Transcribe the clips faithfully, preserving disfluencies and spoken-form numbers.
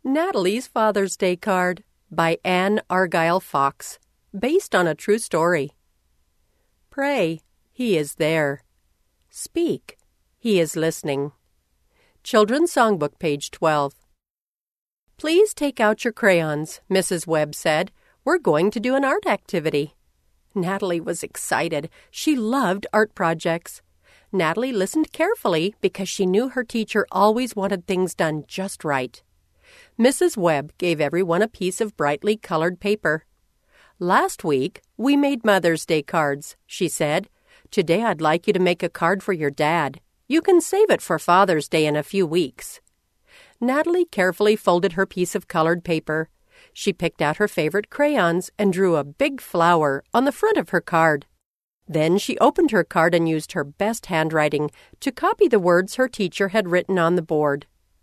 Natalie's Father's Day Card by Anne Argyle Fox, based on a true story. Pray, He is there. Speak, He is listening. Children's Songbook, page twelve. Please take out your crayons, Missus Webb said. We're going to do an art activity. Natalie was excited. She loved art projects. Natalie listened carefully because she knew her teacher always wanted things done just right. Missus Webb gave everyone a piece of brightly colored paper. Last week, we made Mother's Day cards, she said. Today I'd like you to make a card for your dad. You can save it for Father's Day in a few weeks. Natalie carefully folded her piece of colored paper. She picked out her favorite crayons and drew a big flower on the front of her card. Then she opened her card and used her best handwriting to copy the words her teacher had written on the board.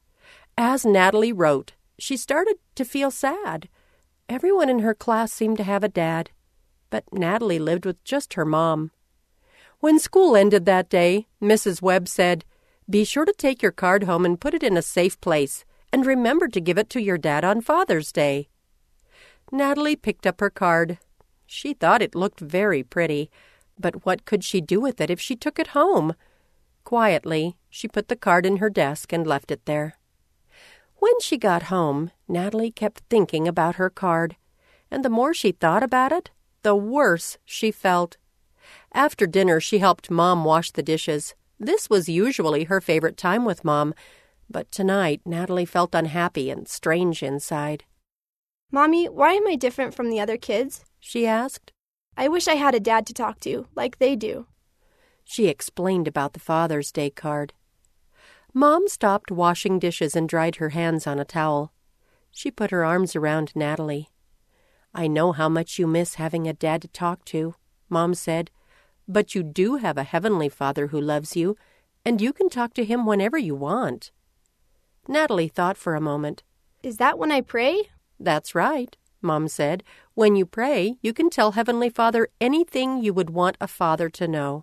As Natalie wrote, she started to feel sad. Everyone in her class seemed to have a dad, but Natalie lived with just her mom. When school ended that day, Missus Webb said, "Be sure to take your card home and put it in a safe place, and remember to give it to your dad on Father's Day." Natalie picked up her card. She thought it looked very pretty, but what could she do with it if she took it home? Quietly, she put the card in her desk and left it there. When she got home, Natalie kept thinking about her card, and the more she thought about it, the worse she felt. After dinner, she helped Mom wash the dishes. This was usually her favorite time with Mom, but tonight Natalie felt unhappy and strange inside. "Mommy, why am I different from the other kids?" she asked. "I wish I had a dad to talk to, like they do." She explained about the Father's Day card. Mom stopped washing dishes and dried her hands on a towel. She put her arms around Natalie. "I know how much you miss having a dad to talk to," Mom said, "but you do have a Heavenly Father who loves you, and you can talk to Him whenever you want." Natalie thought for a moment. "Is that when I pray?" "That's right," Mom said. "When you pray, you can tell Heavenly Father anything you would want a father to know."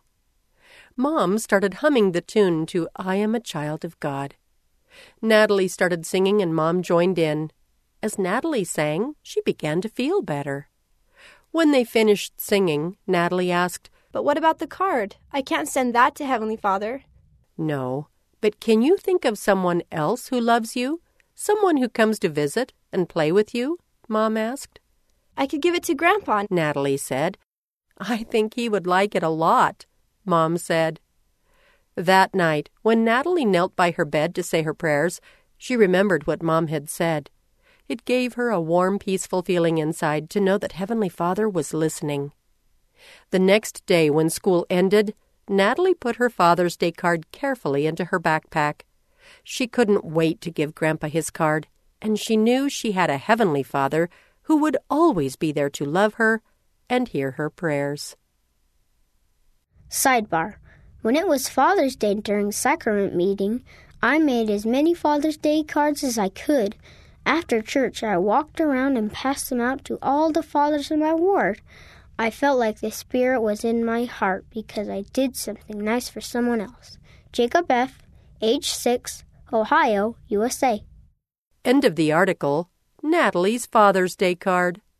Mom started humming the tune to "I Am a Child of God." Natalie started singing and Mom joined in. As Natalie sang, she began to feel better. When they finished singing, Natalie asked, "But what about the card? I can't send that to Heavenly Father." "No, but can you think of someone else who loves you? Someone who comes to visit and play with you?" Mom asked. "I could give it to Grandpa," Natalie said. "I think he would like it a lot," Mom said. That night, when Natalie knelt by her bed to say her prayers, she remembered what Mom had said. It gave her a warm, peaceful feeling inside to know that Heavenly Father was listening. The next day, when school ended, Natalie put her Father's Day card carefully into her backpack. She couldn't wait to give Grandpa his card, and she knew she had a Heavenly Father who would always be there to love her and hear her prayers. Sidebar. When it was Father's Day during sacrament meeting, I made as many Father's Day cards as I could. After church, I walked around and passed them out to all the fathers in my ward. I felt like the Spirit was in my heart because I did something nice for someone else. Jacob F., age six, Ohio, U S A. End of the article. Natalie's Father's Day card.